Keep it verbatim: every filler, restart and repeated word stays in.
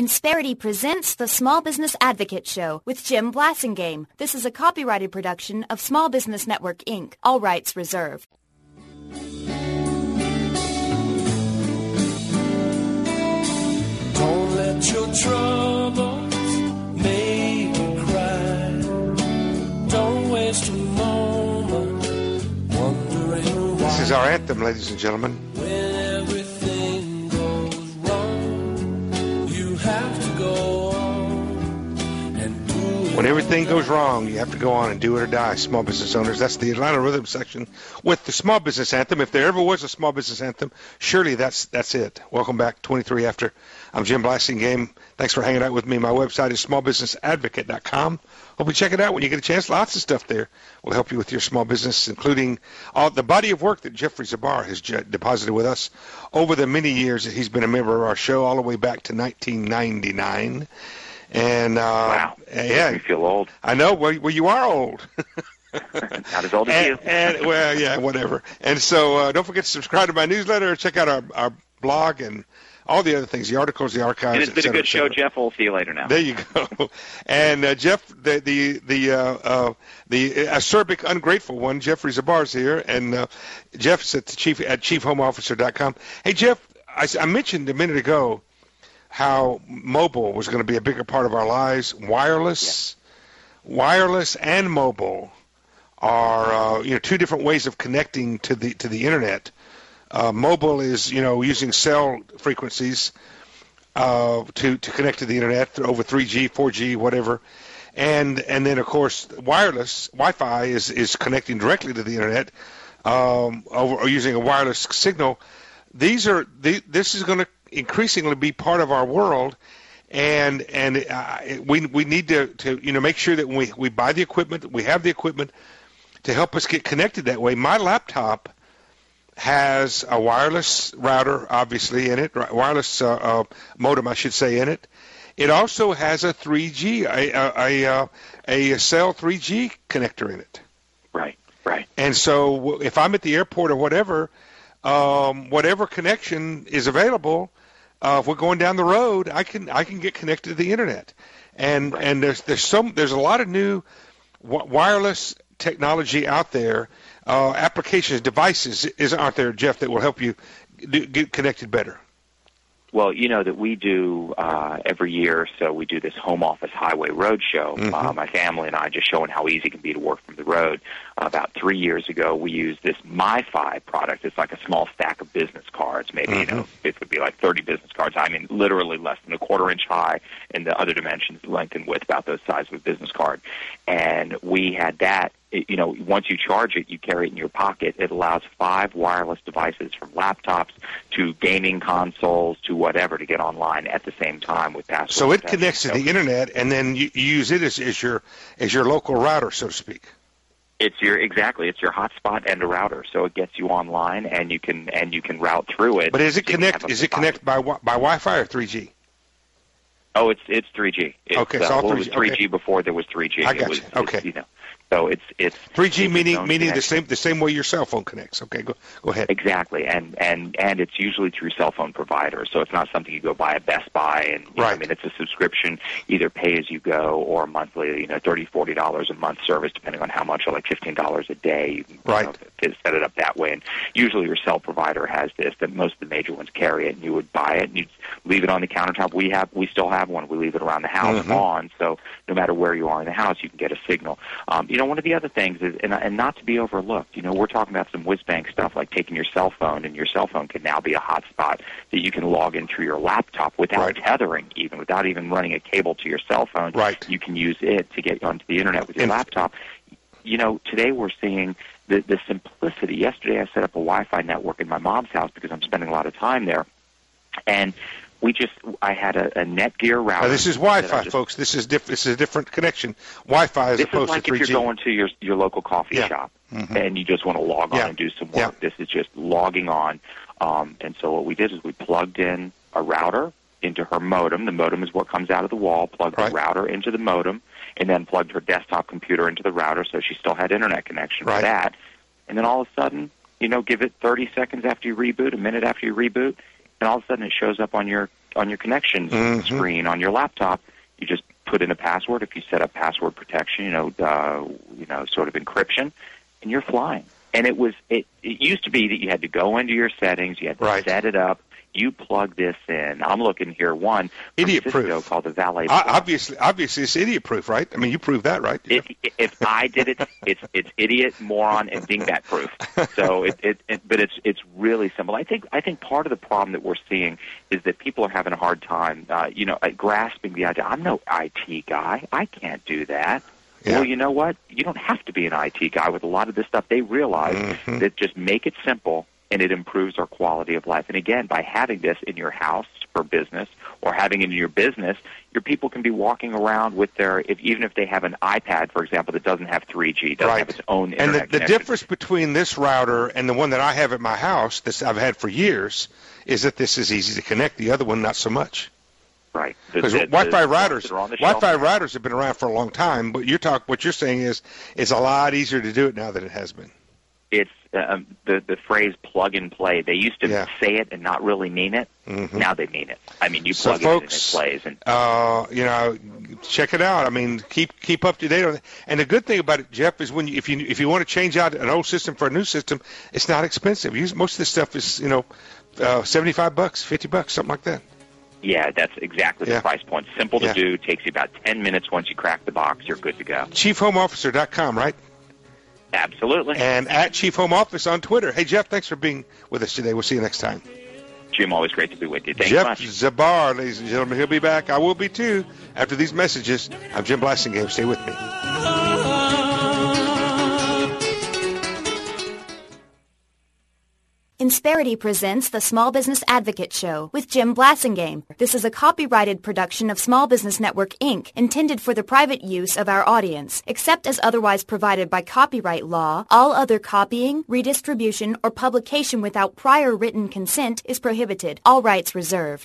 Insperity presents the Small Business Advocate Show with Jim Blasingame. This is a copyrighted production of Small Business Network, Incorporated. All rights reserved. Don't let your troubles make you cry. Don't waste a moment wondering why. This is our anthem, ladies and gentlemen. When everything goes wrong, you have to go on and do it. When everything goes wrong, you have to go on and do it or die. Small business owners. That's the Atlanta Rhythm section with the small business anthem. If there ever was a small business anthem, surely that's that's it. Welcome back, twenty-three after. I'm Jim Blasingame. Thanks for hanging out with me. My website is small business advocate dot com. Hope you check it out when you get a chance. Lots of stuff there will help you with your small business, including all the body of work that Jeffrey Zabar has j- deposited with us over the many years that he's been a member of our show, all the way back to nineteen ninety-nine. And uh, wow, yeah, you feel old. I know. Well, well you are old. Not as old as and, you. And well, yeah, whatever. And so uh, don't forget to subscribe to my newsletter. Check out our, our blog and all the other things, the articles, the archives. And it's been cetera, a good show, Jeff. We'll see you later now. There you go. And uh, Jeff, the the the uh, uh, the acerbic, ungrateful one, Jeffrey Zabar's here, and uh, Jeff's at the chief at chief home officer dot com. Hey, Jeff, I, I mentioned a minute ago how mobile was going to be a bigger part of our lives. Wireless, yeah. wireless, and mobile are uh, you know two different ways of connecting to the to the internet. Uh, mobile is, you know, using cell frequencies uh, to to connect to the internet over three G, four G, whatever, and and then of course wireless Wi-Fi is, is connecting directly to the internet um, over or using a wireless signal. These are the, this is going to increasingly be part of our world, and and uh, we we need to, to you know make sure that when we we buy the equipment, we have the equipment to help us get connected that way. My laptop has a wireless router, obviously, in it, wireless uh, uh, modem, I should say, in it. It also has a three G, a a, a, a cell three G connector in it. Right, right. And so if I'm at the airport or whatever, um, whatever connection is available, uh, if we're going down the road, I can I can get connected to the internet. And right. and there's there's some there's a lot of new w- wireless technology out there. Uh, applications, devices, is, aren't there, Jeff, that will help you do, get connected better? Well, you know that we do uh, every year, so we do this home office highway road show. Mm-hmm. Uh, my family and I just showing how easy it can be to work from the road. Uh, about three years ago, we used this MiFi product. It's like a small stack of business cards. Maybe, mm-hmm. you know, it would be like thirty business cards. I mean, literally less than a quarter inch high, and the other dimensions, length and width, about those size of a business card. And we had that. You know, once you charge it, you carry it in your pocket. It allows five wireless devices, from laptops to gaming consoles to whatever, to get online at the same time with password. So it connects to the internet, and then you, you use it as, as your as your local router, so to speak. It's your exactly. It's your hotspot and a router, so it gets you online, and you can and you can route through it. But is it connect? Is it connect by by Wi-Fi or three G? Oh, it's it's three G. It's, okay, so uh, all well, three G. It was three G okay. before there was three G. I got it was, you. Okay. You know. So it's it's three G it's meaning meaning connection. the same the same way your cell phone connects. Okay, go go ahead. Exactly, and and and it's usually through cell phone providers. So it's not something you go buy at Best Buy, and you right. know, I mean it's a subscription, either pay as you go or monthly. You know, thirty, forty dollars a month service, depending on how much, or like fifteen dollars a day. You can, right. You know, set it up that way, and usually your cell provider has this. That most of the major ones carry it, and you would buy it and you'd leave it on the countertop. We have we still have one. We leave it around the house mm-hmm. on, so no matter where you are in the house, you can get a signal. Um, you know, one of the other things is, and, and not to be overlooked, you know, we're talking about some whiz-bang stuff like taking your cell phone, and your cell phone can now be a hotspot that you can log in through your laptop without right. tethering, even without even running a cable to your cell phone. Right. You can use it to get onto the internet with your and, laptop. You know, today we're seeing the, the simplicity. Yesterday I set up a Wi-Fi network in my mom's house because I'm spending a lot of time there, and we just, I had a, a Netgear router. Now, this is Wi-Fi, just, folks. This is diff, this is a different connection. Wi-Fi as this opposed is like to three G. If you're going to your your local coffee yeah. shop mm-hmm. and you just want to log on yeah. and do some work. Yeah. This is just logging on. Um, and so what we did is we plugged in a router into her modem. The modem is what comes out of the wall. Plugged right. the router into the modem, and then plugged her desktop computer into the router, so she still had internet connection right. for that. And then all of a sudden, you know, give it thirty seconds after you reboot, a minute after you reboot, and all of a sudden it shows up on your on your connections mm-hmm. screen on your laptop, you just put in a password. If you set up password protection, you know, uh, you know, sort of encryption, and you're flying. And it was it, it used to be that you had to go into your settings, you had to right. set it up. You plug this in. I'm looking here one from idiot Cisco proof called the Valet. I, obviously, obviously, it's idiot proof, right? I mean, you proved that, right? It, if I did it, it's it's idiot, moron, and dingbat proof. So it, it, it, but it's it's really simple. I think I think part of the problem that we're seeing is that people are having a hard time, uh, you know, grasping the idea. I'm no I T guy. I can't do that. Yeah. Well, you know what? You don't have to be an I T guy with a lot of this stuff. They realize mm-hmm. that just make it simple, and it improves our quality of life. And again, by having this in your house for business or having it in your business, your people can be walking around with their, if, even if they have an iPad, for example, that doesn't have three G, doesn't right. have its own internet And the, the connection. difference between this router and the one that I have at my house, that I've had for years, is that this is easy to connect. The other one, not so much. Right. Because The- the- Wi-Fi the- routers, that are on the shelf. Wi-Fi routers have been around for a long time, but you're talk, what you're saying is it's a lot easier to do it now than it has been. It's um, the the phrase plug and play. They used to Yeah. say it and not really mean it. Mm-hmm. Now they mean it. I mean, you So, plug folks, it in and it plays. And Uh, you know, check it out. I mean, keep keep up to date on it. And the good thing about it, Jeff, is when you, if you if you want to change out an old system for a new system, it's not expensive. Use, most of this stuff is you know, uh, seventy-five bucks, fifty bucks, something like that. yeah, that's exactly Yeah. the price point. Simple to Yeah. do. Takes you about ten minutes. Once you crack the box, you're good to go. chief home officer dot com, right? Absolutely. And at Chief Home Office on Twitter. Hey, Jeff, thanks for being with us today. We'll see you next time. Jim, always great to be with you. Thanks Jeff much. Zabar, ladies and gentlemen, he'll be back. I will be too after these messages. I'm Jim Blassingame. Stay with me. Insperity presents the Small Business Advocate Show with Jim Blassingame. This is a copyrighted production of Small Business Network, Incorporated, intended for the private use of our audience. Except as otherwise provided by copyright law, all other copying, redistribution, or publication without prior written consent is prohibited. All rights reserved.